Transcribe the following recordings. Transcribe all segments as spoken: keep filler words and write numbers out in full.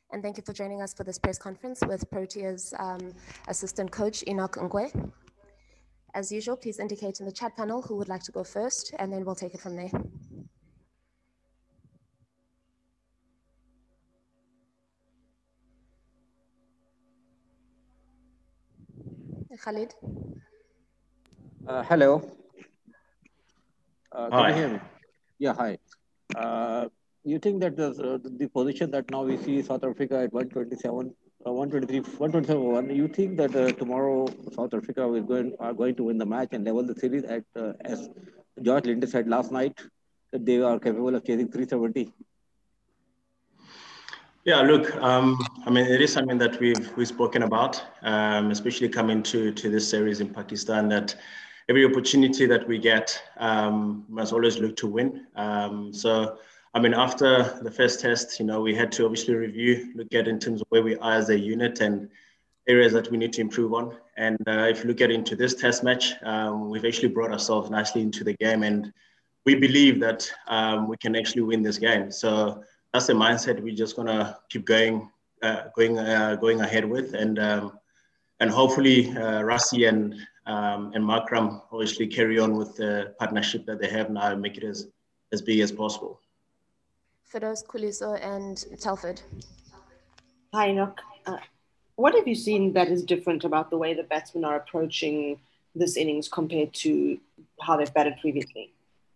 And thank you for joining us for this press conference with Protea's um, assistant coach, Enoch Ngwe. As usual, please indicate in the chat panel who would like to go first, and then we'll take it from there. Khalid? Uh, hello. Uh, can Hi. you hear me? Yeah, hi. Uh, you think that the, uh, the position that now we see South Africa at one twenty-seven, uh, one twenty-three, one twenty-seven, you think that uh, tomorrow South Africa is going are going to win the match and level the series at uh, as George Linder said last night that they are capable of chasing three seventy? Yeah, look, um, I mean, it is something that we've we've spoken about, um, especially coming to to this series in Pakistan. That every opportunity that we get, um, must always look to win. Um, so, I mean, after the first test, you know, we had to obviously review, look at in terms of where we are as a unit and areas that we need to improve on. And uh, if you look at into this test match, um, we've actually brought ourselves nicely into the game, and we believe that um, we can actually win this game. So that's the mindset we're just gonna keep going, uh, going, uh, going ahead with, and um, and hopefully uh, Rassie and um, and Makram obviously carry on with the partnership that they have now and make it as as big as possible. Fidos, Khuliso, and Telford. Hi, Enoch. Uh, what have you seen that is different about the way the batsmen are approaching this innings compared to how they've batted previously?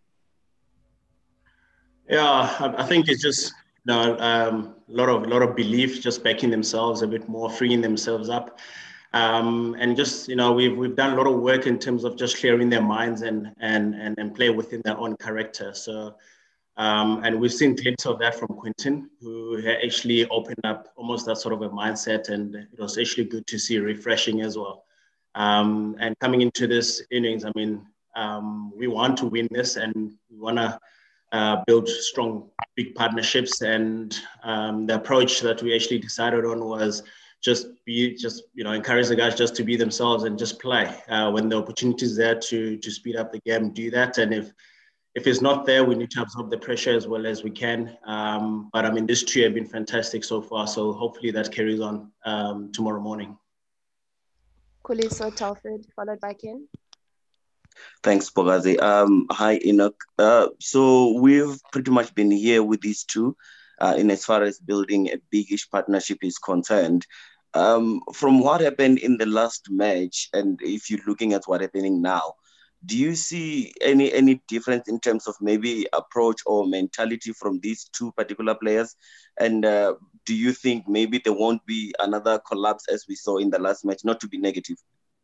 Yeah, I, I think it's just you know um, a lot of a lot of belief, just backing themselves a bit more, freeing themselves up. Um, and just, you know, we've, we've done a lot of work in terms of just clearing their minds and, and, and, and play within their own character. So, um, and we've seen glimpses of that from Quinton, who actually opened up almost that sort of a mindset. And it was actually good to see, refreshing as well. Um, and coming into this innings, I mean, um, we want to win this and we want to uh, build strong, big partnerships. And um, the approach that we actually decided on was just be, just, you know, encourage the guys just to be themselves and just play. Uh, when the opportunity is there to to speed up the game, do that. And if if it's not there, we need to absorb the pressure as well as we can. Um, but I mean, this two have been fantastic so far. So hopefully that carries on um, tomorrow morning. Khuliso, Telford, followed by Ken. Thanks, Bogazi. Um, hi, Enoch. Uh, so we've pretty much been here with these two uh, in as far as building a big-ish partnership is concerned. Um, from what happened in the last match, and if you're looking at what's happening now, do you see any any difference in terms of maybe approach or mentality from these two particular players? And uh, do you think maybe there won't be another collapse as we saw in the last match, not to be negative?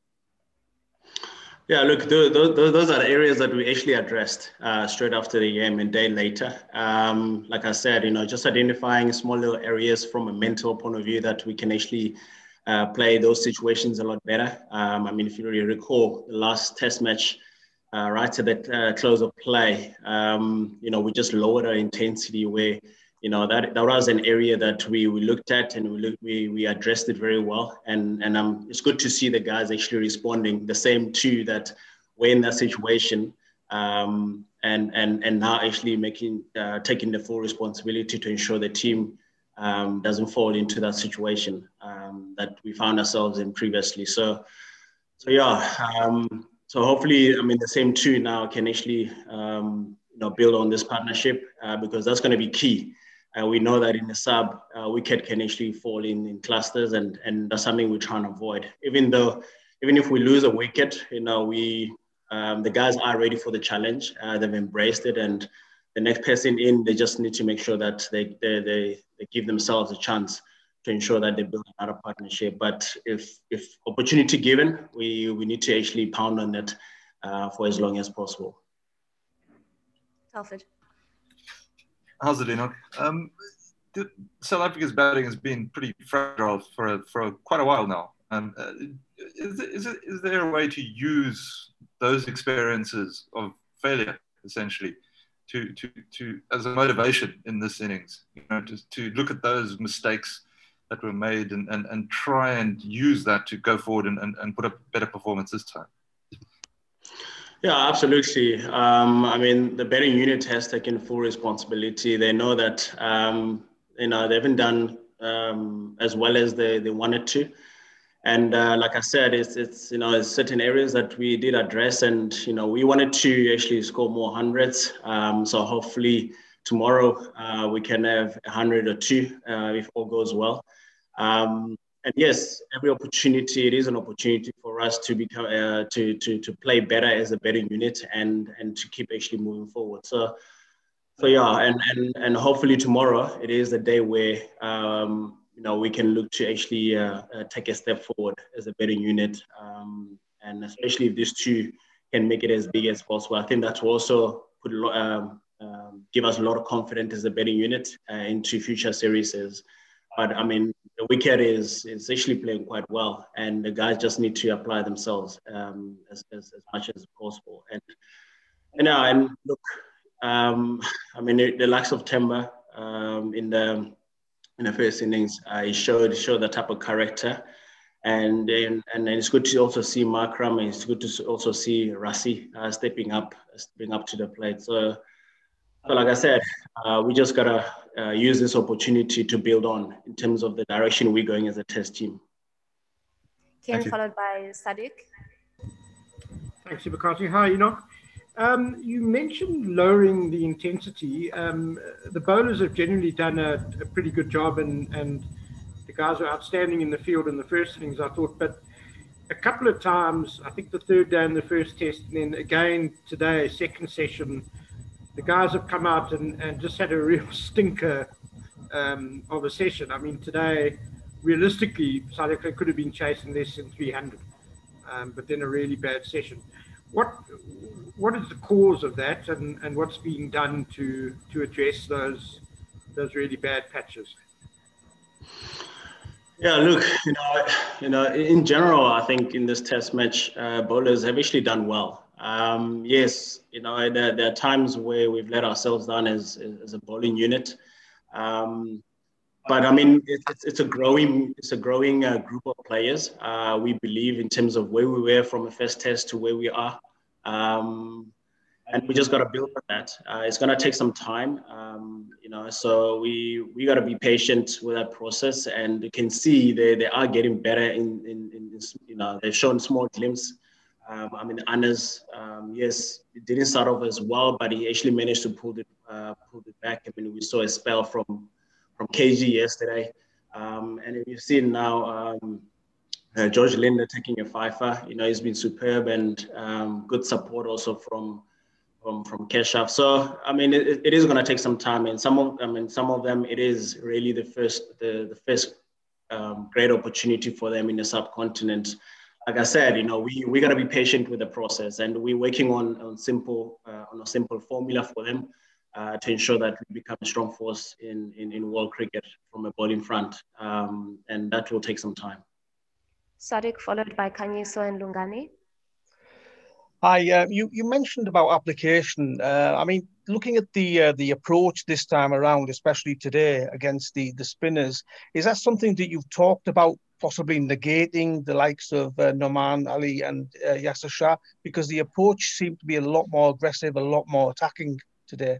Yeah, look, those, those are the areas that we actually addressed uh, straight after the game and day later. Um, like I said, you know, just identifying small little areas from a mental point of view that we can actually uh, play those situations a lot better. Um, I mean, if you really recall the last test match, uh, right at the uh, close of play, um, you know, we just lowered our intensity where, you know, that, that was an area that we, we looked at and we, look, we we addressed it very well. And, and um, it's good to see the guys actually responding the same to that were in that situation um, and, and, and now actually making, uh, taking the full responsibility to ensure the team um, doesn't fall into that situation um, that we found ourselves in previously. So, so yeah, um, so hopefully, I mean, the same two now can actually, um, you know, build on this partnership uh, because that's going to be key. Uh, we know that in the sub, uh, wicket can actually fall in, in clusters, and, and that's something we're trying to avoid. Even though, even if we lose a wicket, you know, we um, the guys are ready for the challenge. Uh, they've embraced it, and the next person in, they just need to make sure that they they they, they give themselves a chance to ensure that they build another partnership. But if if opportunity given, we we need to actually pound on it uh, for as long as possible. Telford. How's it, Enoch? Um, South Africa's batting has been pretty fragile for a, for a, quite a while now. Um, uh, is, is, is there a way to use those experiences of failure, essentially, to, to, to as a motivation in this innings? You know, to, to look at those mistakes that were made and, and, and try and use that to go forward and, and, and put up better performance this time? Yeah, absolutely. Um, I mean, the betting unit has taken full responsibility. They know that, um, you know, they haven't done um, as well as they, they wanted to. And uh, like I said, it's, it's, you know, it's certain areas that we did address, and, you know, we wanted to actually score more hundreds. Um, so hopefully tomorrow uh, we can have a hundred or two uh, if all goes well. Um, and yes, every opportunity, it is an opportunity for us to become, uh, to, to, to play better as a betting unit and, and to keep actually moving forward. So, so yeah, and, and, and hopefully tomorrow it is a day where, um, you know, we can look to actually uh, uh, take a step forward as a betting unit. Um, and especially if these two can make it as big as possible. I think that will also put a lot, um, um, give us a lot of confidence as a betting unit uh, into future series. But I mean, the wicket is, is actually playing quite well, and the guys just need to apply themselves um, as, as, as much as possible. And, and, uh, and look, um, I mean, the, the likes of Temba um, in the in the first innings, uh, he showed showed that type of character, and then and then it's good to also see Markram, and it's good to also see Rassie uh, stepping up, stepping up to the plate. So, so like I said, uh, we just gotta uh, use this opportunity to build on in terms of the direction we're going as a test team. Ken, followed by Sadiq. Thanks, Sibakati. Hi, Enoch. Um, you mentioned lowering the intensity. Um, the bowlers have generally done a, a pretty good job, and, and the guys were outstanding in the field in the first innings, I thought. But a couple of times, I think the third day in the first test, and then again today, second session, the guys have come out and, and just had a real stinker um, of a session. I mean, today, realistically, South Africa could have been chasing less than three hundred, um, but then a really bad session. What what is the cause of that, and, and what's being done to to address those those really bad patches? Yeah, look, you know, you know, in general, I think in this test match, uh, bowlers have actually done well. Um, yes, you know, there, there are times where we've let ourselves down as as a bowling unit. Um, But I mean, it's it's a growing it's a growing uh, group of players. Uh, we believe in terms of where we were from the first test to where we are, um, and we just got to build on that. Uh, it's going to take some time, um, you know. So we we got to be patient with that process, and you can see they, they are getting better. In, in in this, you know, they've shown small glimpses. Um, I mean, Anas, um, yes, it didn't start off as well, but he actually managed to pull it uh, pull it back. I mean, we saw a spell from. from K G yesterday. Um, and we've seen now um, uh, George Linder taking a fifer. You know, he's been superb, and um, good support also from from from Keshav. So, I mean, it, it is going to take some time. And some of, I mean, some of them, it is really the first, the, the first um, great opportunity for them in the subcontinent. Like I said, you know, we, we got to be patient with the process, and we're working on, on simple, uh, on a simple formula for them. Uh, to ensure that we become a strong force in, in, in world cricket from a bowling front. Um, and that will take some time. Sadiq, followed by Kanyiso and Lungani. Hi, uh, you, you mentioned about application. Uh, I mean, looking at the uh, the approach this time around, especially today against the, the spinners, is that something that you've talked about possibly negating the likes of uh, Noman Ali and uh, Yasir Shah? Because the approach seemed to be a lot more aggressive, a lot more attacking today.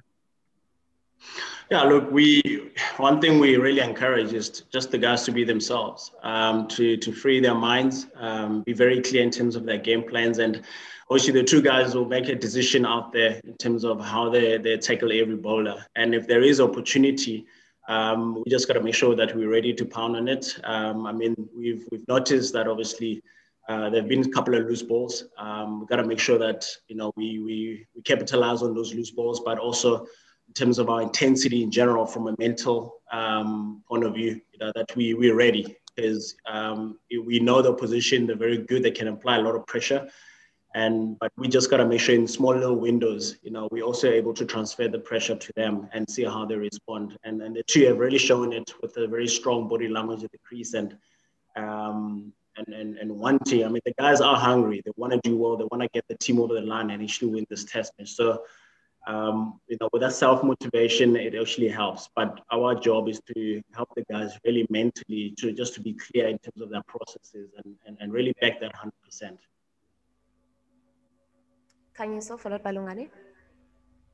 Yeah, look, we one thing we really encourage is just the guys to be themselves, um, to to free their minds, um, be very clear in terms of their game plans, and obviously the two guys will make a decision out there in terms of how they they tackle every bowler. And if there is opportunity, um, we just got to make sure that we're ready to pound on it. Um, I mean, we've we've noticed that obviously uh, there have been a couple of loose balls. Um, we've got to make sure that you know we we we capitalize on those loose balls, but also in terms of our intensity in general, from a mental um, point of view, you know, that we, we're ready, because um, we know the opposition, they're very good, they can apply a lot of pressure. And, but we just got to make sure in small little windows, you know, we're also able to transfer the pressure to them and see how they respond. And, and the two have really shown it with a very strong body language at the crease and, um, and, and, and wanting. I mean, the guys are hungry. They want to do well. They want to get the team over the line and actually win this test match. So, Um, you know, with that self-motivation, it actually helps. But our job is to help the guys really mentally, to just to be clear in terms of their processes and, and, and really back that one hundred percent. Kanyiso, followed by Lungani.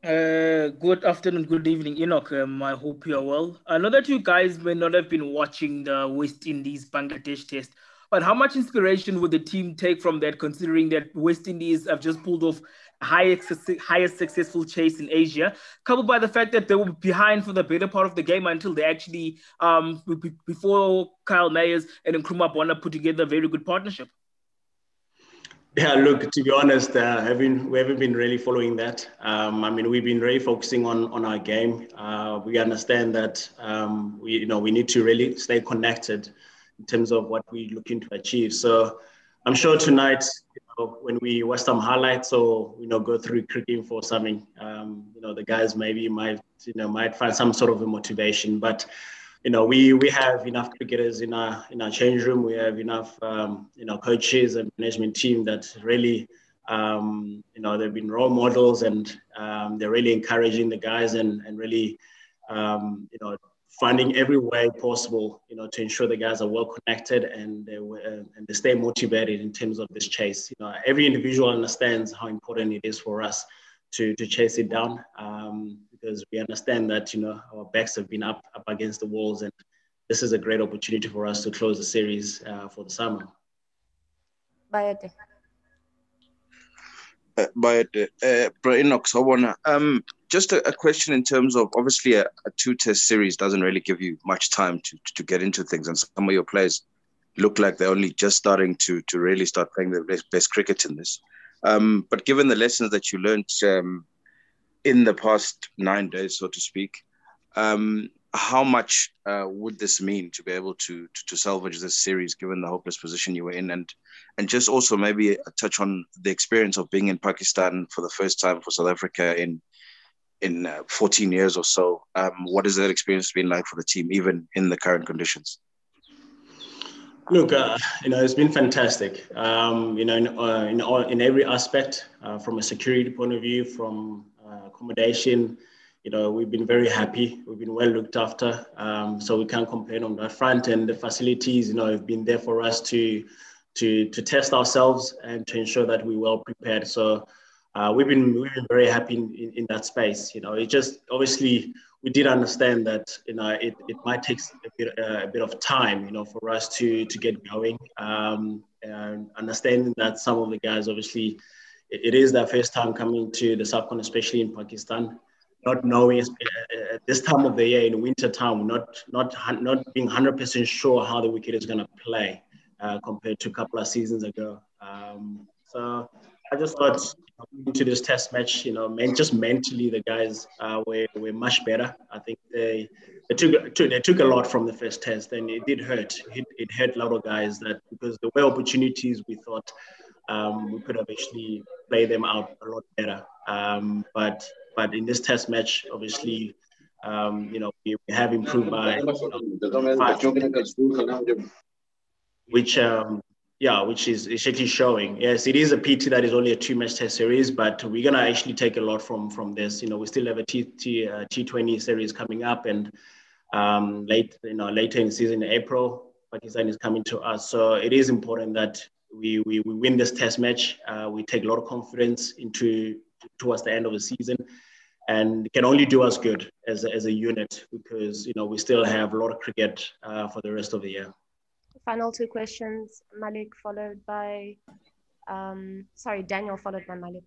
Uh, good afternoon, good evening, Enoch. Um, I hope you are well. I know that you guys may not have been watching the West Indies Bangladesh test, but how much inspiration would the team take from that, considering that West Indies have just pulled off highest, highest successful chase in Asia, coupled by the fact that they were behind for the better part of the game until they actually, um, before Kyle Mayers and Nkrumah Bonner put together a very good partnership? Yeah, look, to be honest, uh, having, we haven't been really following that. Um, I mean, we've been really focusing on, on our game. Uh, we understand that um, we, you know, we need to really stay connected in terms of what we're looking to achieve. So I'm sure tonight, you know, when we watch some highlights or, you know, go through Cricket for something, um, you know, the guys maybe might, you know, might find some sort of a motivation. But you know, we we have enough cricketers in our in our change room. We have enough, um, you know, coaches and management team that really, um, you know, they've been role models and um, they're really encouraging the guys and and really, um, you know, finding every way possible, you know, to ensure the guys are well connected and they uh, and they stay motivated in terms of this chase. You know, every individual understands how important it is for us to to chase it down. Um, because we understand that, you know, our backs have been up, up against the walls, and this is a great opportunity for us to close the series uh, for the summer. Bayate. Uh, Bayate, uh, Enoch, so I wanna, um, just a, a question in terms of, obviously a, a two-test series doesn't really give you much time to, to get into things, and some of your players look like they're only just starting to, to really start playing their best, best cricket in this. Um, but given the lessons that you learned um, in the past nine days, so to speak, um, how much uh, would this mean to be able to, to to salvage this series, given the hopeless position you were in, and and just also maybe a touch on the experience of being in Pakistan for the first time for South Africa in in uh, fourteen years or so. Um, what has that experience been like for the team, even in the current conditions? Look, uh, you know, it's been fantastic. Um, you know, in uh, in, all, in every aspect, uh, from a security point of view, from uh, accommodation, you know, we've been very happy. We've been well looked after, um, so we can't complain on that front. And the facilities, you know, have been there for us to to to test ourselves and to ensure that we're well prepared. So uh, we've been we've been very happy in, in, in that space. You know, it just obviously. We did understand that, you know, it, it might take a bit, uh, a bit of time, you know, for us to, to get going. Um, and understanding that some of the guys, obviously, it, it is their first time coming to the SAFCON, especially in Pakistan, not knowing uh, at this time of the year, in winter time, not, not, not being one hundred percent sure how the wicket is going to play uh, compared to a couple of seasons ago. Um, so I just thought, into this test match, you know, man, just mentally, the guys uh, were, were much better. I think they they took, took they took a lot from the first test, and it did hurt. It, it hurt a lot of guys that because there were opportunities we thought um, we could have actually played them out a lot better. Um, but but in this test match, obviously, um, you know, we, we have improved by you know, five, which. Um, Yeah, which is actually showing. Yes, it is a pity that is only a two-match test series, but we're gonna actually take a lot from from this. You know, we still have a T T uh, T twenty series coming up, and um, late, you know, later in the season, in April, Pakistan is coming to us. So it is important that we we, we win this test match. Uh, we take a lot of confidence into towards the end of the season, and it can only do us good as a, as a unit because you know we still have a lot of cricket uh, for the rest of the year. Final two questions, Malik followed by, um, sorry, Daniel followed by Malik.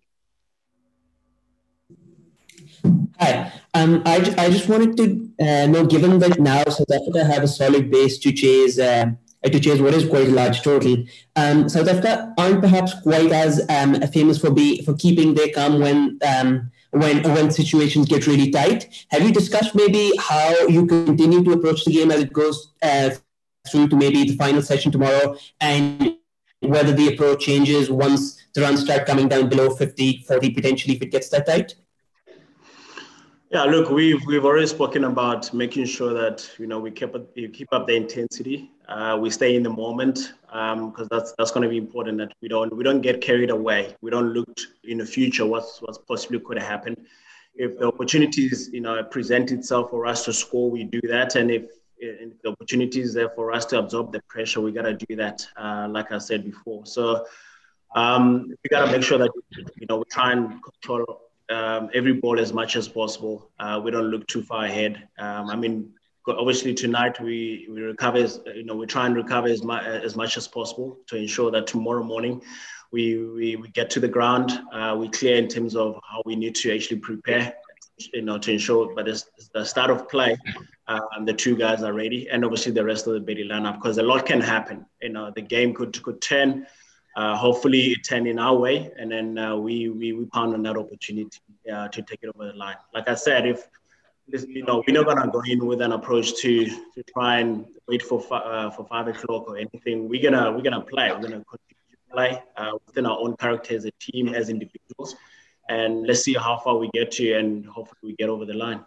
Hi, um, I, ju I just wanted to uh, know, given that now South Africa have a solid base to chase, uh, to chase what is quite a large total, um, South Africa aren't perhaps quite as um, famous for be for keeping their calm when um, when when situations get really tight. Have you discussed maybe how you continue to approach the game as it goes uh, through to maybe the final session tomorrow, and whether the approach changes once the runs start coming down below fifty, forty, potentially if it gets that tight? Yeah, look, we've we've already spoken about making sure that you know we keep up, we keep up the intensity. Uh, we stay in the moment because um, that's that's going to be important. That we don't we don't get carried away. We don't look in the future what's what's possibly could happen. If the opportunities you know present itself for us to score, we do that, and if And if the opportunity is there for us to absorb the pressure, we got to do that, uh, like I said before. So um, we got to make sure that, you know, we try and control um, every ball as much as possible. Uh, we don't look too far ahead. Um, I mean, obviously tonight we we recover, as, you know, we try and recover as much as much as possible to ensure that tomorrow morning we we, we get to the ground. Uh, we clear in terms of how we need to actually prepare, you know, to ensure. But it's, it's the start of play, um, the two guys are ready, and obviously the rest of the Betty lineup, because a lot can happen. You know, the game could could turn. Uh, hopefully it turn in our way, and then uh, we, we we pound on that opportunity uh, to take it over the line. Like I said, if you know, we're not gonna go in with an approach to to try and wait for uh, for five o'clock or anything. We're gonna we're gonna play. We're gonna continue to play uh, within our own character as a team, as individuals, and let's see how far we get to, and hopefully we get over the line.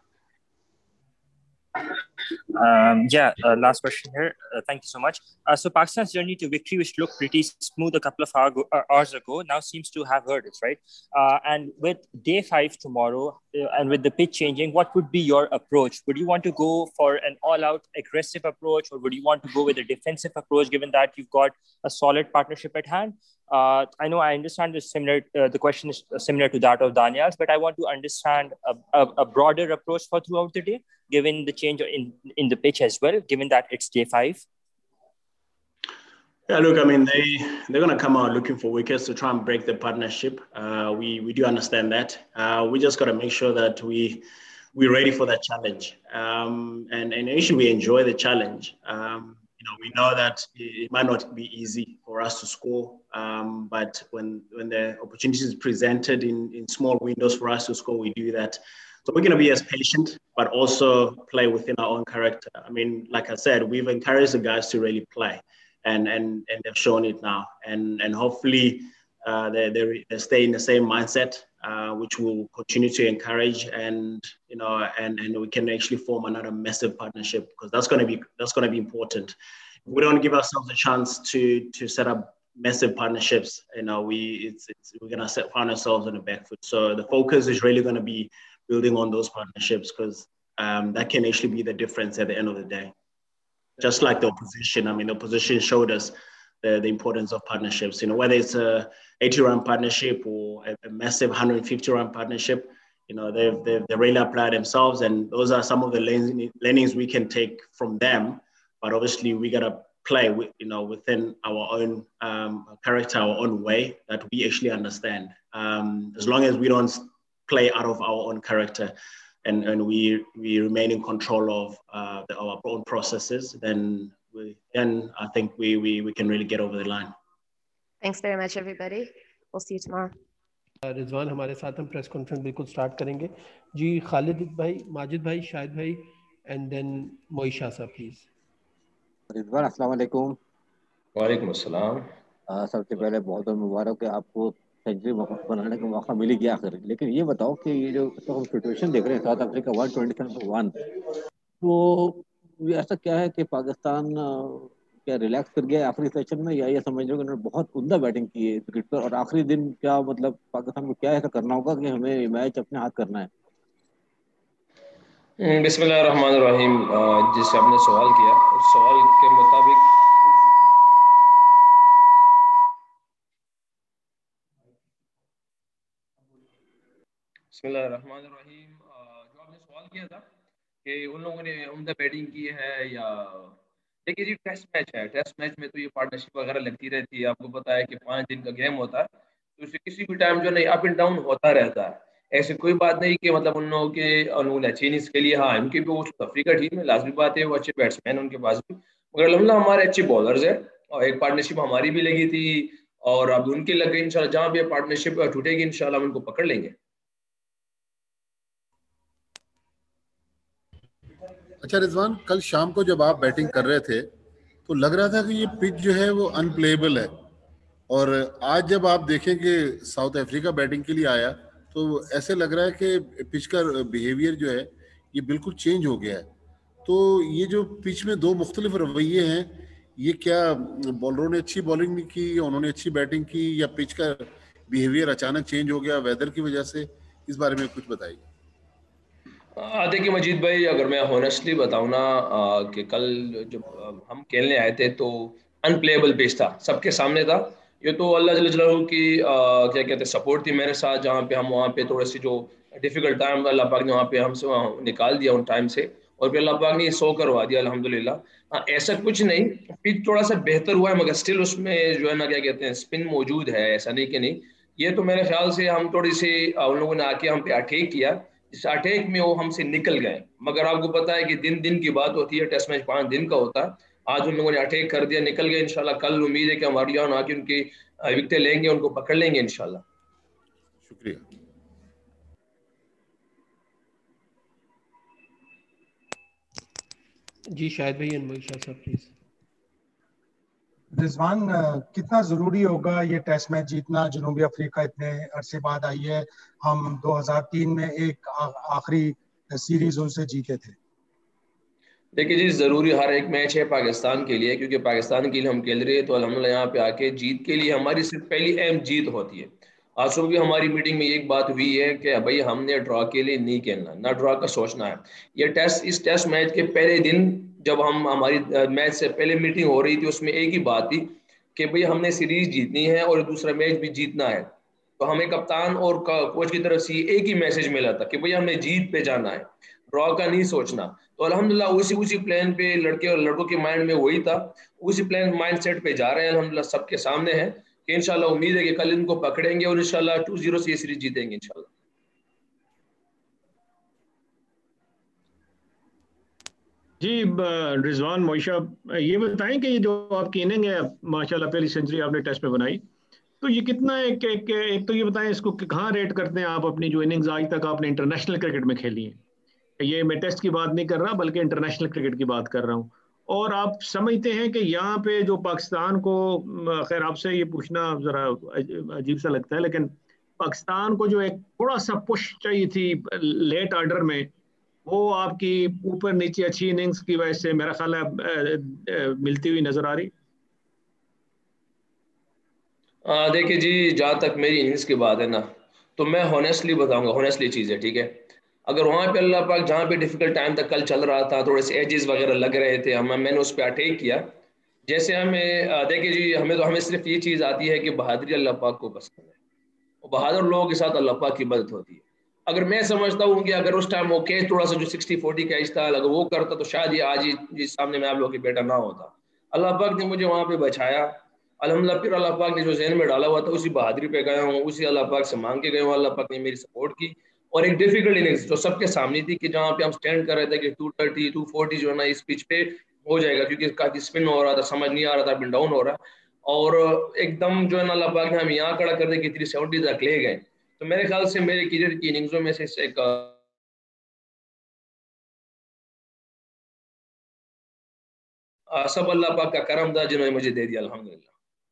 Um, yeah, uh, last question here. Uh, thank you so much. Uh, so Pakistan's journey to victory, which looked pretty smooth a couple of hour go, uh, hours ago, now seems to have hurdles, right? Uh, and with day five tomorrow, uh, and with the pitch changing, what would be your approach? Would you want to go for an all-out aggressive approach, or would you want to go with a defensive approach, given that you've got a solid partnership at hand? Uh, I know I understand the similar. Uh, the question is similar to that of Daniel's, but I want to understand a, a, a broader approach for throughout the day, given the change in in the pitch as well, given that it's day five. Yeah, look, I mean, they they're gonna come out looking for wickets to try and break the partnership. Uh, we we do understand that. Uh, we just gotta make sure that we we're ready for that challenge, um, and and actually we enjoy the challenge. Um, You know, we know that it might not be easy for us to score, um, but when when the opportunity is presented in, in small windows for us to score, we do that. So we're going to be as patient, but also play within our own character. I mean, like I said, we've encouraged the guys to really play, and and and they've shown it now. And and hopefully uh, they, they they stay in the same mindset, uh, which will continue to encourage, and you know, and and we can actually form another massive partnership, because that's going to be that's going to be important. If we don't give ourselves a chance to to set up massive partnerships, you know, we it's, it's we're going to set find ourselves on the back foot. So the focus is really going to be building on those partnerships, because um, that can actually be the difference at the end of the day. Just like the opposition, I mean, the opposition showed us the, the importance of partnerships. You know, whether it's a eighty run partnership or a, a massive one hundred fifty run partnership, you know, they've, they've they really applied themselves, and those are some of the learnings we can take from them. But obviously, we gotta play, with, you know, within our own um, character, our own way that we actually understand. Um, as long as we don't play out of our own character, and, and we we remain in control of uh, the, our own processes, then we, then I think we, we we can really get over the line. Thanks very much, everybody. We'll see you tomorrow. Rizwan हमारे साथ हम press conference बिल्कुल start करेंगे जी। खालिद भाई, माजिद भाई, शाहिद भाई, and then मोइशा साहब please. Rizwan अस्सलाम वालेकुम। वालेकुम अस्सलाम। सबसे पहले बहुत बहुत मुबारक है आपको, सेंचुरी बनाने का मौका मिल गया आखिर। लेकिन ये बताओ कि ये जो तो हम सिचुएशन देख रहे हैं South Africa one twenty seven for one, तो ऐसा क्या है कि पाकिस्तान क्या रिलैक्स कर गया आखिरी सेशन में, या ये समझ लो कि उन्होंने बहुत उम्दा बैटिंग की है विकेट पर, और आखिरी दिन क्या मतलब पाकिस्तान को क्या ऐसा करना होगा कि हमें मैच अपने हाथ करना है? बिस्मिल्लाहिर्रहमानिर्रहीम। जिससे आपने सवाल किया, उस सवाल के मुताबिक बिस्मिल्लाहिर्रहमानिर्रहीम जो आपने सवाल किया था कि उन लोगों ने उम्दा बैटिंग की है या, देखिए जी, टेस्ट मैच है। टेस्ट मैच में तो ये पार्टनरशिप वगैरह लगती रहती है। आपको पता है कि पाँच दिन का गेम होता है, तो इससे किसी भी टाइम जो नहीं अप एंड डाउन होता रहता है। ऐसी कोई बात नहीं कि मतलब उन लोगों के अनुकूल है चीन इसके लिए। हाँ, उनकी भी वो अफ्रीका टीम है, लाजमी बात है, वो अच्छे बैट्समैन उनके पास भी, मगर अलहमदुलिल्लाह हमारे अच्छे बॉलर्स हैं, और एक पार्टनरशिप हमारी भी लगी थी, और अब उनकी लग गई। इंशाल्लाह जहाँ भी पार्टनरशिप टूटेगी इंशाल्लाह हम उनको पकड़ लेंगे। अच्छा रिजवान, कल शाम को जब आप बैटिंग कर रहे थे तो लग रहा था कि ये पिच जो है वो अनप्लेएबल है, और आज जब आप देखें कि साउथ अफ्रीका बैटिंग के लिए आया तो ऐसे लग रहा है कि पिच का बिहेवियर जो है ये बिल्कुल चेंज हो गया है। तो ये जो पिच में दो मुख्तलिफ रवैये हैं, ये क्या बॉलरों ने अच्छी बॉलिंग नहीं की, उन्होंने अच्छी बैटिंग की, या पिच का बिहेवियर अचानक चेंज हो गया वेदर की वजह से? इस बारे में कुछ बताइए। देखिए मजीद भाई, अगर मैं हॉनेस्टली बताऊँ ना कि कल जब हम खेलने आए थे तो अनप्लेएबल पिच था, सबके सामने था। یہ تو اللہ جل جلالہ کی کیا کہتے ہیں سپورٹ تھی میرے ساتھ, جہاں پہ ہم وہاں پہ تھوڑے سی جو ڈیفیکلٹ ٹائم اللہ پاک نے وہاں پہ ہم سے وہاں نکال دیا ان ٹائم سے, اور پھر اللہ پاک نے یہ سو کروا دیا الحمدللہ. ہاں ایسا کچھ نہیں, پچ تھوڑا سا بہتر ہوا ہے مگر اسٹل اس میں جو ہے نا کیا کہتے ہیں اسپن موجود ہے, ایسا نہیں کہ نہیں. یہ تو میرے خیال سے ہم تھوڑی سی ان لوگوں نے آ کے ہم پہ اٹیک کیا, اس اٹیک میں وہ ہم سے نکل گئے. مگر آپ کو پتا ہے کہ دن دن کی بات ہوتی ہے, ٹیسٹ میچ پانچ دن کا ہوتا ہے. آج ان لوگوں نے اٹیک کر دیا, نکل گئے. انشاءاللہ کل امید ہے کہ ہماری جان آ کے ان کی وکٹیں لیں گے, ان کو پکڑ لیں گے انشاءاللہ. شکریہ. جی شاہد بھائی اینڈ موئی شاہ صاحب پلیز. رضوان, کتنا ضروری ہوگا یہ ٹیسٹ میچ جیتنا؟ جنوبی افریقہ اتنے عرصے بعد آئی ہے, ہم دو ہزار تین میں ایک آخری سیریز ان سے جیتے تھے. دیکھیے جی, ضروری ہر ایک میچ ہے پاکستان کے لیے, کیونکہ پاکستان کے لیے ہم کھیل رہے ہیں, تو الحمدللہ یہاں پہ آ کے جیت کے لیے ہماری صرف پہلی اہم جیت ہوتی ہے. آج صبح بھی ہماری میٹنگ میں ایک بات ہوئی ہے کہ بھائی ہم نے ڈرا کے لیے نہیں کھیلنا, نہ ڈرا کا سوچنا ہے. یہ ٹیسٹ اس ٹیسٹ میچ کے پہلے دن جب ہم ہماری میچ سے پہلے میٹنگ ہو رہی تھی, اس میں ایک ہی بات تھی کہ بھئی ہم نے سیریز جیتنی ہے اور دوسرا میچ بھی جیتنا ہے. تو ہمیں کپتان اور کوچ کی طرف سے ایک ہی میسج ملا تھا کہ بھئی ہم نے جیت پہ جانا ہے, ڈرا کا نہیں سوچنا. تو الحمدللہ اسی اسی پلان پہ لڑکے اور لڑکوں کے مائنڈ میں وہی تھا, اسی پلان مائنڈ سیٹ پہ جا رہے ہیں الحمدللہ, سب کے سامنے ہے کہ انشاءاللہ امید ہے کہ کل ان کو پکڑیں گے اور انشاءاللہ ٹو زیرو سے یہ سیریز جیتیں گے انشاءاللہ. جی رضوان موئشہ, یہ بتائیں کہ یہ جو آپ کی اننگ ہے ماشاءاللہ پہلی سینچری آپ نے ٹیسٹ میں بنائی, تو یہ کتنا ایک ایک ایک تو یہ بتائیں اس کو کہاں ریٹ کرتے ہیں آپ اپنی جو اننگز آج تک آپ نے انٹرنیشنل کرکٹ میں کھیلی ہیں؟ یہ میں ٹیسٹ کی بات نہیں کر رہا بلکہ انٹرنیشنل کرکٹ کی بات کر رہا ہوں. اور آپ سمجھتے ہیں کہ یہاں پہ جو پاکستان کو, خیر آپ سے یہ پوچھنا ذرا عجیب سا لگتا ہے, لیکن پاکستان کو جو ایک تھوڑا سا پش چاہیے تھی لیٹ آرڈر میں, وہ آپ کی اوپر نیچے اچھی اننگز کی وجہ سے میرا خیال ہے ملتی ہوئی نظر آ رہی. دیکھیے جی, جہاں تک میری اننگز کی بات ہے نا, تو میں ہونیسٹلی بتاؤں گا, ہونیسٹلی چیز ہے ٹھیک ہے. اگر وہاں پہ اللہ پاک جہاں پہ ڈیفیکلٹ ٹائم تک کل چل رہا تھا, تھوڑے سے ایجز وغیرہ لگ رہے تھے, ہم میں نے اس پہ اٹیک کیا. جیسے ہمیں دیکھیے جی, ہمیں تو ہمیں صرف یہ چیز آتی ہے کہ بہادری اللہ پاک کو پسند ہے, اور بہادر لوگوں کے ساتھ اللہ پاک کی مدد ہوتی ہے. اگر میں سمجھتا ہوں کہ اگر اس ٹائم وہ کیچ تھوڑا سا جو سکسٹی فورٹی کیچ تھا, اگر وہ کرتا تو شاید یہ آج ہی سامنے میں آپ لوگوں کے بیٹا نہ ہوتا. اللہ پاک نے مجھے وہاں پہ بچایا الحمدللہ. پھر اللہ پاک نے جو ذہن میں ڈالا ہوا تھا اسی بہادری پہ گیا ہوں, اسی اللہ پاک سے مانگ کے گئے ہوں. اللہ پاک نے میری سپورٹ کی, اور ایک ڈیفیکلٹ اننگز جو سب کے سامنے تھی کہ جہاں پہ ہم سٹینڈ کر رہے تھے کہ ٹو تھرٹی ٹو فورٹی جو ہے نا اس پچ پہ ہو جائے گا, کیونکہ کافی اسپن ہو رہا تھا, سمجھ نہیں آ رہا تھا, اپ اینڈ ڈاؤن ہو رہا, اور ایک دم جو ہے نا اللہ پاک نے ہم یہاں کھڑا کر دے کہ تھری سیونٹی تک لے گئے. تو میرے خیال سے میرے کیریئر کی اننگزوں میں سے ایک سب اللہ پاک کا کرم تھا جنہوں نے مجھے دے دیا الحمدللہ.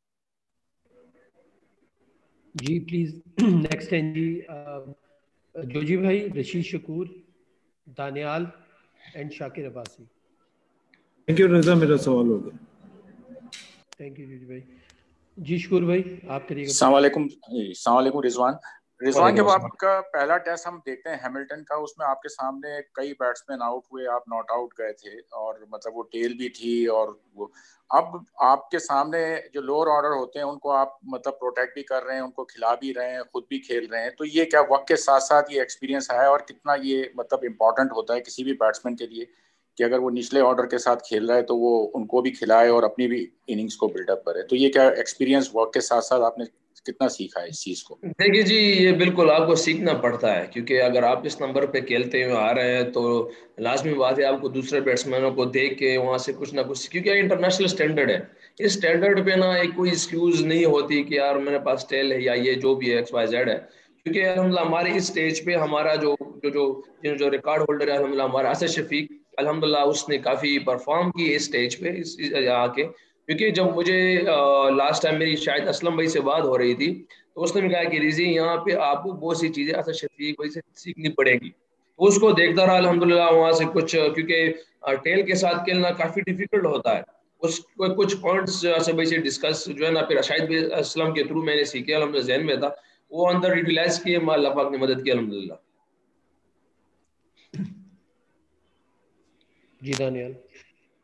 جی پلیز نیکسٹ ہیں جی جوجی بھائی, Rashid Shakoor, Danial and Shakir Abbasi. Thank you Raza, میرا سوال ہو گیا. تھینک یو جوجی بھائی. جی شکور بھائی آپ کریے گا. السلام علیکم. السلام علیکم رضوان. رضوان جب آپ کا پہلا ٹیسٹ ہم دیکھتے ہیں ہیملٹن کا, اس میں آپ کے سامنے کئی بیٹسمین آؤٹ ہوئے, آپ ناٹ آؤٹ گئے تھے, اور مطلب وہ ٹیل بھی تھی, اور وہ اب آپ کے سامنے جو لوور آرڈر ہوتے ہیں ان کو آپ مطلب پروٹیکٹ بھی کر رہے ہیں, ان کو کھلا بھی رہے ہیں, خود بھی کھیل رہے ہیں. تو یہ کیا وقت کے ساتھ ساتھ یہ ایکسپیرینس ہے, اور کتنا یہ مطلب امپورٹنٹ ہوتا ہے کسی بھی بیٹسمین کے لیے کہ اگر وہ نچلے آرڈر کے ساتھ کھیل رہا ہے تو وہ ان کو بھی کھلائے اور اپنی بھی اننگز کو بلڈ اپ کرے. تو یہ کیا ایکسپیرینس وقت کے ساتھ ساتھ آپ نے کتنا سیکھا ہے اس چیز کو؟ دیکھیے جی, یہ بالکل آپ کو سیکھنا پڑتا ہے, کیونکہ اگر آپ اس نمبر پہ کھیلتے ہوئے آ رہے ہیں تو لازمی بات ہے آپ کو دوسرے بیٹسمینوں کو دیکھ کے وہاں سے کچھ نہ کچھ, کیونکہ انٹرنیشنل اسٹینڈرڈ ہے, اس اسٹینڈرڈ پہ نا ایک کوئی ایکسکیوز نہیں ہوتی کہ یار میرے پاس ٹیل ہے یا یہ جو بھی ہے ایکس وائی زیڈ ہے. کیونکہ الحمدللہ ہمارے اس اسٹیج پہ ہمارا جو جو جو جو ریکارڈ ہولڈر ہے الحمدللہ ہمارا اسد شفیق, الحمدللہ اس نے کافی پرفارم کی اس اسٹیج پہ آ کے. کیونکہ جب مجھے لاسٹ ٹائم میری شاید اسلم بھائی سے بات ہو رہی تھی تو اس نے بھی کہا کہ ریزی یہاں پہ آپ کو بہت سی چیزیں اسد شفیق بھائی سے سیکھنی پڑے گی. تو اس کو دیکھتا رہا الحمدللہ وہاں سے کچھ, کیونکہ ٹیل کے ساتھ کھیلنا کافی ڈیفیکلٹ ہوتا ہے. اس کچھ پوائنٹس اسد بھائی سے ڈسکس جو ہے نا پھر شاید اسلم کے تھرو میں نے سیکھے, الحمدللہ ذہن میں تھا, وہ اندر یوٹیلائز کیے, اللہ پاک نے مدد کی الحمدللہ. جی دانیال.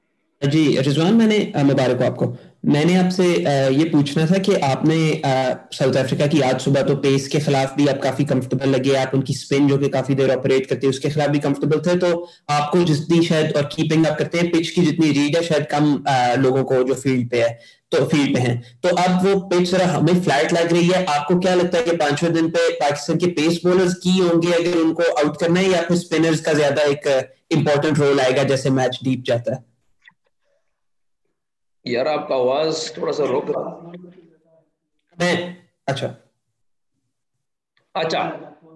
جی رضوان، میں نے مبارک ہو آپ کو. میں نے آپ سے یہ پوچھنا تھا کہ آپ نے ساؤتھ افریقہ کی آج صبح تو پیس کے خلاف بھی آپ کافی کمفرٹیبل لگے, آپ ان کی اسپن جو کہ کافی دیر آپریٹ کرتے ہیں اس کے خلاف بھی کمفرٹیبل تھے, تو آپ کو جتنی شاید اور کیپنگ آپ کرتے ہیں پچ کی جتنی ریڈ ہے شاید کم لوگوں کو جو فیلڈ پہ ہے تو فیلڈ پہ ہیں, تو اب وہ پچ ذرا ہمیں فلیٹ لگ رہی ہے. آپ کو کیا لگتا ہے کہ پانچویں دن پہ پاکستان کے پیس بولرز کی ہوں گے اگر ان کو آؤٹ کرنا ہے, یا پھر اسپنرز کا زیادہ ایک امپورٹنٹ رول آئے گا جیسے میچ ڈیپ جاتا ہے؟ یار آپ کا آواز تھوڑا سا روک رہا میں اچھا اچھا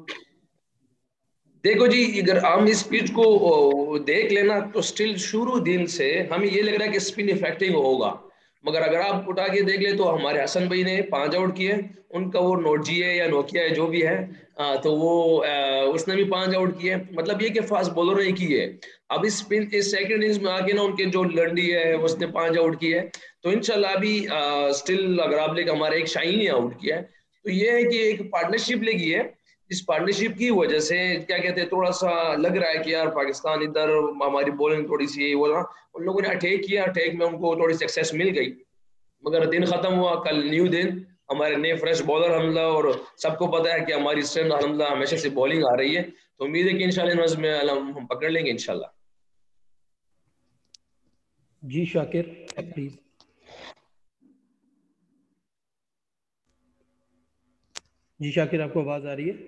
دیکھو جی, اگر ہم اس پچ کو دیکھ لینا تو سٹل شروع دن سے ہمیں یہ لگ رہا ہے کہ اسپن افیکٹنگ ہوگا, مگر اگر آپ اٹھا کے دیکھ لیں تو ہمارے حسن بھائی نے پانچ آؤٹ کیے, ان کا وہ نوٹ جی ہے یا نوکیا ہے جو بھی ہے تو وہ اس نے بھی پانچ آؤٹ کیے, مطلب یہ کہ فاسٹ بولر نے کیے. اب اس اس سیکنڈ اننگز میں آگے نا ان کے جو لنڈی ہے اس نے پانچ آؤٹ کیے, تو انشاءاللہ ابھی اسٹل اگر آپ لے کے ہمارے ایک شاہین نے آؤٹ کیا ہے, تو یہ ہے کہ ایک پارٹنرشپ لگی ہے. اس پارٹنرشپ کی وجہ سے کیا کہتے ہیں تھوڑا سا لگ رہا ہے کہ یار پاکستان ادھر ہماری بولنگ تھوڑی سی وہ نا ان لوگوں نے اٹیک کیا, اٹیک میں ان کو تھوڑی سکسیس مل گئی, مگر دن ختم ہوا کل نیو دن, ہمارے نئے فریش بالر حملہ, اور سب کو پتا ہے کہ ہماری اسٹرینتھ الحمدللہ ہمیشہ سے بالنگ آ رہی ہے, تو امید ہے کہ انشاءاللہ اس میں ہم پکڑ لیں گے انشاءاللہ. جی شاکر پلیز. جی شاکر آپ کو آواز آ رہی ہے؟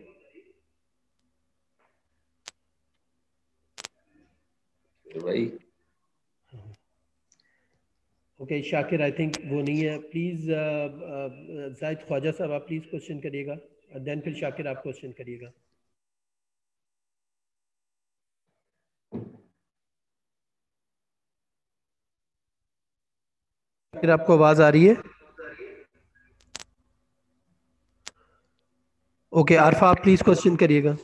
بھائی اوکے شاکر آئی تھنک وہ نہیں ہے. پلیز زاہد خواجہ صاحب آپ پلیز کوشچن کریے گا, دین پھر شاکر آپ کوشچن کریے گا. شاکر آپ کو آواز آ رہی ہے؟ اوکے عارفہ آپ پلیز کوشچن کریے گا.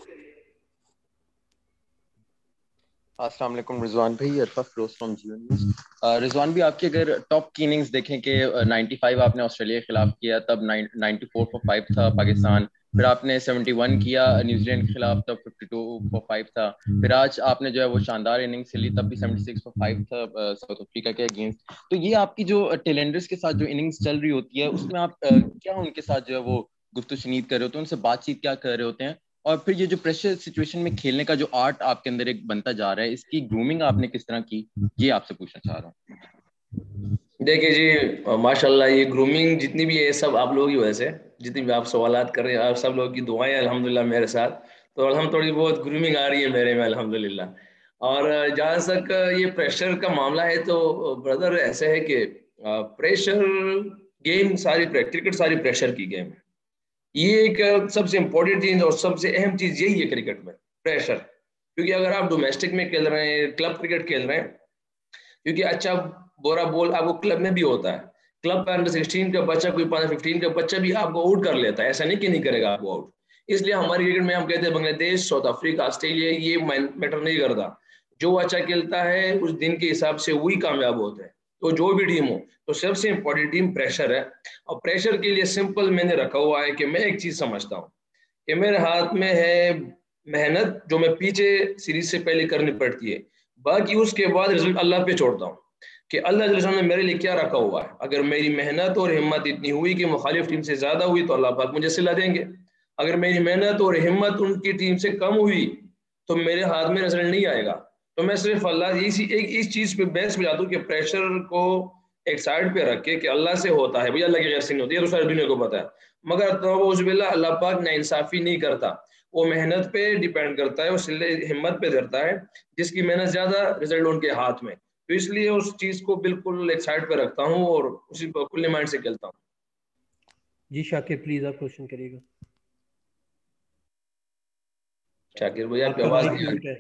السلام علیکم رضوان بھائی, عرفہ فیروز فرام جیو نیوز. رضوان بھی آپ کی اگر ٹاپ کی اننگز دیکھیں کہ نائنٹی فائیو آپ نے آسٹریلیا کے خلاف کیا, تب نائنٹی فور فور فائیو تھا پاکستان, پھر آپ نے سیونٹی ون کیا نیوزی لینڈ کے خلاف تب ففٹی ٹو فور فائیو تھا, پھر آج آپ نے جو ہے وہ شاندار اننگز کھیلی تب بھی سیونٹی سکس فور فائیو تھا ساؤتھ افریقہ کے اگینسٹ. تو یہ آپ کی جو ٹیلنڈرز کے ساتھ جو اننگز چل رہی ہوتی ہے اس میں آپ کیا ان کے ساتھ جو ہے وہ گفت و شنید کر رہے ہوتے ہیں, ان سے بات چیت کیا کر رہے ہوتے ہیں, اور پھر یہ جو پریشر سچویشن میں کھیلنے کا جو آرٹ آپ کے اندر ایک بنتا جا رہا ہے اس کی گرومنگ آپ نے کس طرح کی, یہ آپ سے پوچھنا چاہ رہا ہوں. دیکھیے جی ماشاء اللہ یہ گرومنگ جتنی بھی ہے سب آپ لوگوں کی وجہ سے, جتنی بھی آپ سوالات کر رہے ہیں آپ سب لوگوں کی دعائیں الحمدللہ میرے ساتھ, تو الحمد تھوڑی بہت گرومنگ آ رہی ہے میرے میں الحمدللہ. اور جہاں تک یہ پریشر کا معاملہ ہے تو بردر ایسے ہے کہ پریشر گیم ساری کرکٹ ساری پریشر کی گیم ہے, یہ ایک سب سے امپورٹنٹ چیز اور سب سے اہم چیز یہی ہے کرکٹ میں پریشر. کیونکہ اگر آپ ڈومیسٹک میں کھیل رہے ہیں, کلب کرکٹ کھیل رہے ہیں, کیونکہ اچھا بورا بول آپ کو کلب میں بھی ہوتا ہے, کلب کا انڈر سکسٹین کا بچہ کوئی ففٹین کا بچہ بھی آپ کو آؤٹ کر لیتا ہے, ایسا نہیں کہ نہیں کرے گا آپ کو آؤٹ. اس لیے ہماری کرکٹ میں ہم کہتے ہیں Bangladesh, South Africa, Australia یہ میٹر نہیں کرتا, جو اچھا کھیلتا ہے اس دن کے حساب سے وہی کامیاب ہوتا ہے. تو جو بھی ٹیم ہو تو سب سے امپورٹنٹ ٹیم پریشر ہے, اور پریشر کے لیے سمپل میں نے رکھا ہوا ہے کہ میں ایک چیز سمجھتا ہوں کہ میرے ہاتھ میں ہے محنت جو میں پیچھے سیریز سے پہلے کرنی پڑتی ہے, باقی اس کے بعد رزلٹ اللہ پہ چھوڑتا ہوں کہ اللہ جل شانہ نے میرے لیے کیا رکھا ہوا ہے. اگر میری محنت اور ہمت اتنی ہوئی کہ مخالف ٹیم سے زیادہ ہوئی تو اللہ پاک مجھے صلہ دیں گے, اگر میری محنت اور ہمت ان کی ٹیم سے کم ہوئی تو میرے ہاتھ میں رزلٹ نہیں آئے گا. تو میں صرف اللہ اسی ایک اس چیز پہ بحث بجاتا ہوں کہ پریشر کو ایک سائڈ پہ رکھ کے کہ اللہ سے ہوتا ہے, بھائی اللہ کی غیر سے نہیں ہوتی ہے, تو ساری دنیا کو پتا ہے, مگر توبہ باللہ اللہ پاک نا انصافی نہیں کرتا, وہ محنت پہ ڈیپینڈ کرتا ہے, وہ صلہ ہمت پہ کرتا ہے, جس کی محنت زیادہ رزلٹ ان کے ہاتھ میں. تو اس لیے اس چیز کو بالکل ایک سائڈ پہ رکھتا ہوں اور اسی کو کھلے مائنڈ سے کھیلتا ہوں. جی شاکر پلیز آپ کوشچن کریے گا. شاکر بھائی آپ کی آواز نہیں آ رہی.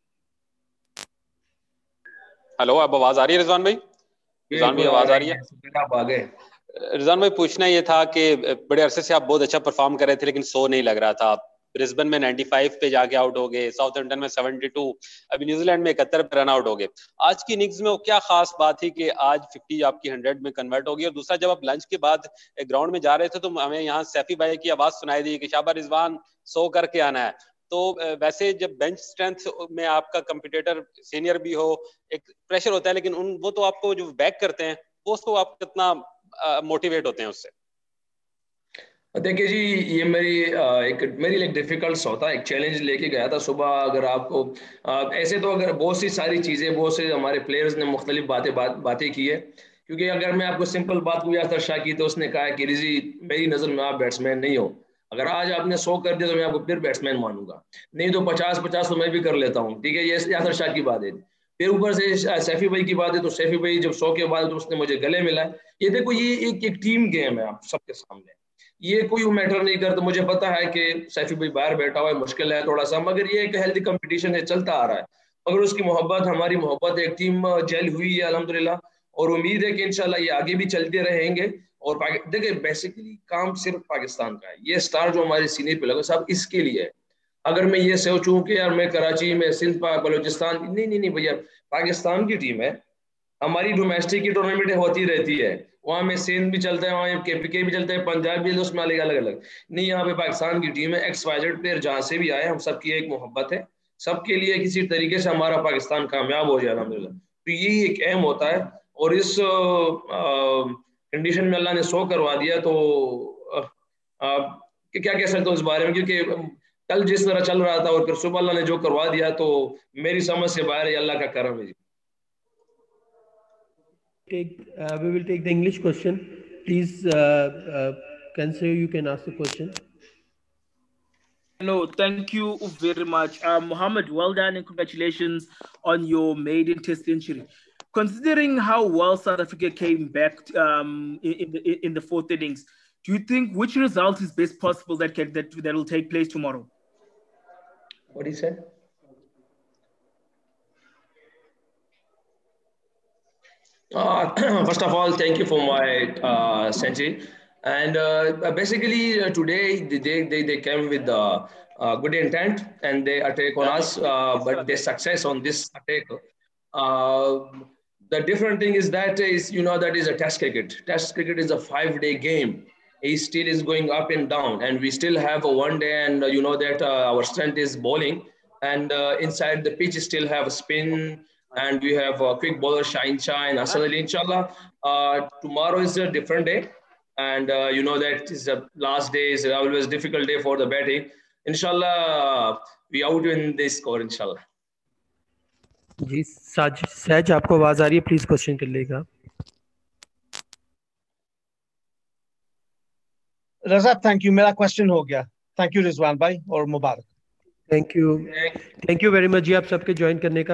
ہلو اب آواز آ رہی ہے رضوان بھائی؟ رضوان بھائی آواز آ رہی ہے؟ آپ آ گئے. رضوان بھائی پوچھنا یہ تھا کہ بڑے عرصے سے آپ بہت اچھا پرفارم کر رہے تھے لیکن سو نہیں لگ رہا تھا. برسبن میں نائنٹی فائیو پہ جا کے آؤٹ ہو گئے, ساؤتھ ہیمپٹن میں سیونٹی ٹو, ابھی نیوزی لینڈ میں اکہتر پہ رن آؤٹ ہو گئے. آج کی اننگز میں وہ کیا خاص بات تھی کہ آج ففٹی آپ کی ہنڈریڈ میں کنورٹ ہو گئی؟ اور دوسرا جب آپ لنچ کے بعد گراؤنڈ میں جا رہے تھے تو ہمیں یہاں سیفی بھائی کی آواز سنائی دی کہ شابہ رضوان سو کر کے آنا ہے, تو ویسے جب بینچ اسٹرینتھ میں آپ کا کمپٹیٹر سینئر بھی ہو ایک پریشر ہوتا ہے, لیکن ان وہ تو آپ کو جو بیک کرتے ہیں وہ اس کو آپ کتنا موٹیویٹ ہوتے ہیں اس سے؟ دیکھیے جی یہ میری ایک میری لیے ڈیفیکلٹ سا ہوتا ہے, ایک چیلنج لے کے گیا تھا صبح. اگر آپ کو ایسے تو اگر بہت سی ساری چیزیں بہت سے ہمارے پلیئرز نے مختلف باتیں بات باتیں کی ہے, کیونکہ اگر میں آپ کو سمپل بات کو یاسر شاہ کی تو اس نے کہا کہ رضی میری نظر میں آپ بیٹسمین نہیں ہو, اگر آج آپ نے سو کر دیا تو میں آپ کو پھر بیٹسمین مانوں گا, نہیں تو پچاس پچاس تو میں بھی کر لیتا ہوں, ٹھیک ہے, یہ یاسر شاہ کی بات ہے. پھر اوپر سے سیفی بھائی کی بات ہے تو سیفی بھائی جب سو کے بعد تو اس نے مجھے گلے ملا ہے. یہ دیکھو یہ ایک ایک ٹیم گیم ہے آپ سب کے سامنے, یہ کوئی میٹر نہیں کرتا. مجھے پتا ہے کہ سیفی بھائی باہر بیٹھا ہوا ہے, مشکل ہے تھوڑا سا, مگر یہ ایک ہیلدی کمپٹیشن ہے, چلتا آ رہا ہے. مگر اس کی محبت ہماری محبت ایک ٹیم جیل ہوئی ہے الحمدللہ, اور امید ہے کہ انشاءاللہ یہ آگے بھی چلتے رہیں گے. اور دیکھیں بیسیکلی کام صرف پاکستان کا ہے, یہ سٹار جو ہمارے سینئر پہ لگا صاحب اس کے لیے ہے. اگر میں یہ سوچوں کہ یار میں کراچی میں سندھ بلوچستان, نہیں نہیں نہیں بھیا, پاکستان کی ٹیم ہے, ہماری ڈومیسٹک کی ٹورنامنٹ ہوتی رہتی ہے, وہاں میں سندھ بھی چلتا ہے, وہاں کے پی کے بھی چلتا ہے, پنجاب بھی, اس میں الگ الگ الگ نہیں, یہاں پہ پاکستان کی ٹیم ہے, ایکس وائی زیڈ پلیئر جہاں سے بھی آئے, ہم سب کی ایک محبت ہے, سب کے لیے کسی طریقے سے ہمارا پاکستان کامیاب ہو جائے الحمدللہ. تو یہی ایک اہم ہوتا ہے, اور اس کنڈیشن میں اللہ نے سو کروا دیا تو کیا کہہ سکتا ہوں اس بارے میں, کیونکہ کل جس طرح چل رہا تھا اور پھر صبح اللہ نے جو کروا دیا تو میری سمجھ سے باہر ہے, اللہ کا کرم ہے. Take, uh, we will take the English question. Please, uh, uh, can say you can ask the question. No, thank you very much. Uh, Mohammed, well done and congratulations on your maiden test century. Considering how well South Africa came back um, in, the, in the fourth innings, do you think which result is best possible that, can, that, that will take place tomorrow? What he said? Uh, first of all, thank you for my uh, century. And uh, basically uh, today they, they, they came with uh, uh, good intent and they attack on us, uh, but their success on this attack. Uh, the different thing is that is, you know, that is a test cricket. Test cricket is a five day game. It still is going up and down, and we still have a one day, and uh, you know that uh, our strength is bowling, and uh, inside the pitch still have a spin, and we have a quick bowler Shine Shine, Asad Ali, inshallah. Uh, tomorrow is a different day, and uh, you know that is the last day is always difficult day for the batting. Inshallah, we out in this score, inshallah. جی ساج سہج آپ کو آواز آ رہی ہے, please question کر لے گا. Raza thank you, میرا question ہو گیا. تھینک یو رضوان بھائی اور مبارک. Thank you thank you very much جی آپ سب کے جوائن کرنے کا.